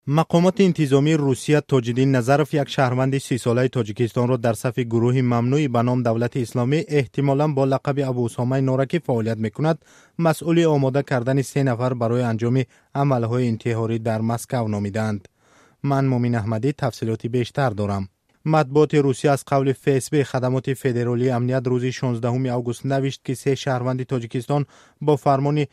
مقامات انتظامی روسیه تاج‌الدین نظرов یک شهروند 30 ساله تاجیکستان را در صف گروه ممنوع به نام دولت اسلامی احتمالاً با لقب ابواسامه نورکی فعالیت میکند مسئول آماده کردن 3 نفر برای انجام عملهای انتحاری در مسکو نامیدند. من مومن احمدی تفصیلات بیشتر دارم. مطبوعات روسیه از قول فیسبوک خدمات فدرالی امنیت روز 16 آگوست نوشت که 3 شهروند تاجیکستان با فرمان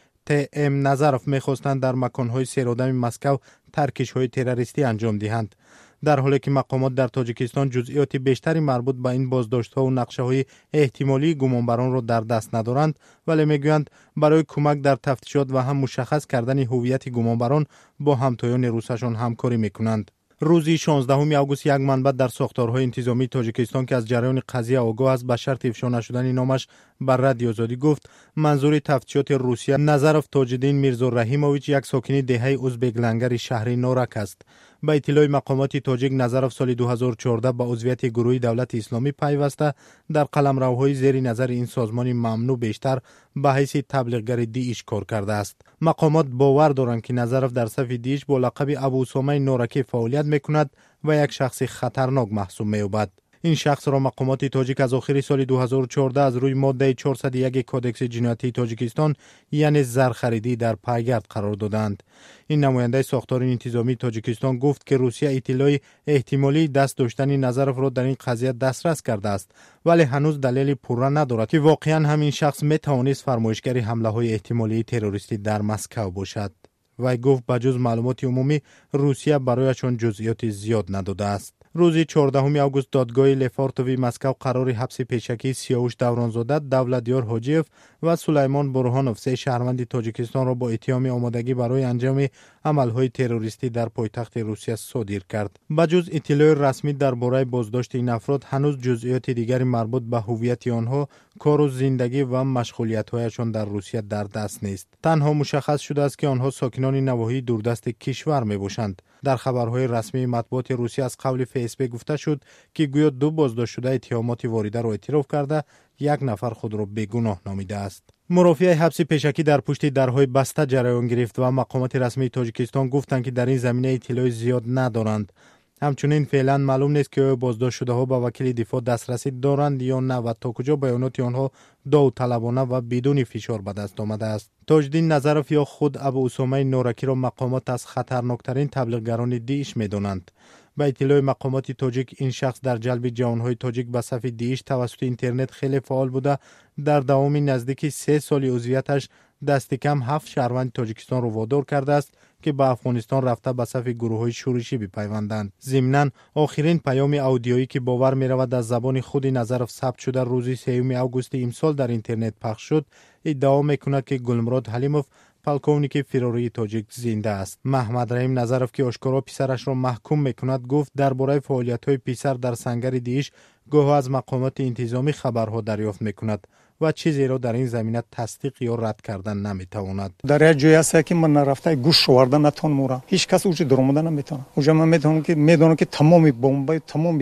ام نظرов میخواستند در مکانهای سیرآدم مسکو ترکش‌های تروریستی انجام دهند، در حالی که مقامات در تاجیکستان جزئیات بیشتری مربوط به این بازداشت‌ها و نقشه‌های احتمالی گمانبران را در دست ندارند، ولی میگویند برای کمک در تفتیشات و هم مشخص کردن هویت گمانبران با همتایان روسشان همکاری میکنند. روز 16 آگوست یک منبع در ساختارهای انتظامی تاجیکستان که از جریان قضیه آگاه است به شرط افشا نشدن نامش بر رادیو آزادی گفت منظور تفتیشات روسیه نظرов تاج‌الدین میرزا رحیمویچ یک ساکن دهه ازبک لنگر شهری نورک است. با اطلاع مقامات تاجیک نظرов سال 2014 به عضویت گروه دولت اسلامی پیوسته در قلمروهای زیر نظر این سازمان ممنوع بیشتر به حیث تبلیغگر دیش کار کرده است. مقامات باور دارند که نظرов در صف دیش با لقب ابواسامه نورکی فعالیت میکند و یک شخص خطرناک محسوب می‌یابد. این شخص را مقامات تاجیک از آخر سال 2014 از روی ماده 401 کودکس جنایتی تاجیکستان یعنی زرخریدی در پایگرد قرار دادند. این نماینده ساختار انتظامی تاجیکستان گفت که روسیه اطلاع احتمالی دست داشتن نظرов را در این قضیه دسترس کرده است، ولی هنوز دلیل پورا ندارد که واقعا همین شخص میتوانست فرمایشگر حمله های احتمالی تروریستی در مسکو باشد. وی گفت بجز معلومات عمومی روسیه برایشان جزئیات زیاد نداده است. روز 14 آگوست دادگاه لفارتوی مسکو قرار حبس پیشکی سیاوش دورانزاده، دولتیار حاجیف و سلیمان برهانوف 3 شهروند تاجیکستان را با اتهام آمادگی برای انجام عملهای تروریستی در پایتخت روسیه صادر کرد. بجز اطلاع رسمی درباره بازداشت این افراد هنوز جزئیات دیگری مربوط به هویت آنها، کار و زندگی و مشغولیت‌هایشان در روسیه در دست نیست. تنها مشخص شده است که آنها ساکنان نواحی دوردست کشور میباشند. در خبرهای رسمی مطبوعات روسیه از قول فیسبوک گفته شد که گویا 2 بازداشت شده اتهامات وارده را اعتراف کرده، 1 نفر خود را بیگناه نامیده است. مرافعه حبس پیشکی در پشت درهای بسته جریان گرفت و مقامات رسمی تاجیکستان گفتند که در این زمینه اطلاع زیاد ندارند. همچنین فعلا معلوم نیست که بازداشت شده ها به وکیل دفاع دسترسی دارند یا نه و تا کجا بیانات آنها داوطلبانه و بدون فشار به دست آمده است. تاج‌الدین نظرов یا خود ابواسامه نورکی را مقامات از خطرناکترین تبلیغگران دیش می‌دانند. با اطلاع مقامات تاجیک این شخص در جلب جوانهای تاجیک به صف دیش توسط اینترنت خیلی فعال بوده. در دوام نزدیک 3 سال عضویتش دست کم 7 شهروند تاجیکستان را وادار کرده است که به افغانستان رفته به صف گروه‌های شورشی بپیوندند. ضمناً آخرین پیام آدیویی که باور می‌رود از زبان خود نظرов ثبت شده روز 3 آگوست امسال در اینترنت پخش شد، ادعا می‌کند که گلمراد حلیموف پلکونیک فراری تاجیک زنده است. محمد رحیم نظرov که آشکارا پسرش را محکوم می‌کند گفت درباره فعالیت‌های پسر در سنگر دیش گاه از مقامات انتظامی خبرها دریافت می‌کند و چیزی را در این زمینه تصدیق یا رد کردن نمی‌تواند. در یک جایی است که من نرفته گوش آورده نتون مورا هیچ کس اوج درآمده نمیتونه. اوج من میدونم که تمام بمب تمام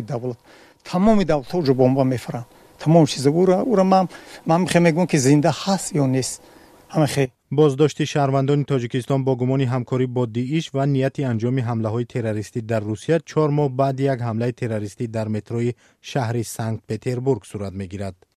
دولت اوج بمب میفرن. تمام چیزا او را من میگم که زنده هست یا نیست. همه بازداشت شهروندان تاجیکستان با گمان همکاری با دیش و نیت انجام حمله‌های تروریستی در روسیه 4 ماه بعد یک حمله تروریستی در متروی شهر سنت پترزبورگ صورت می‌گیرد.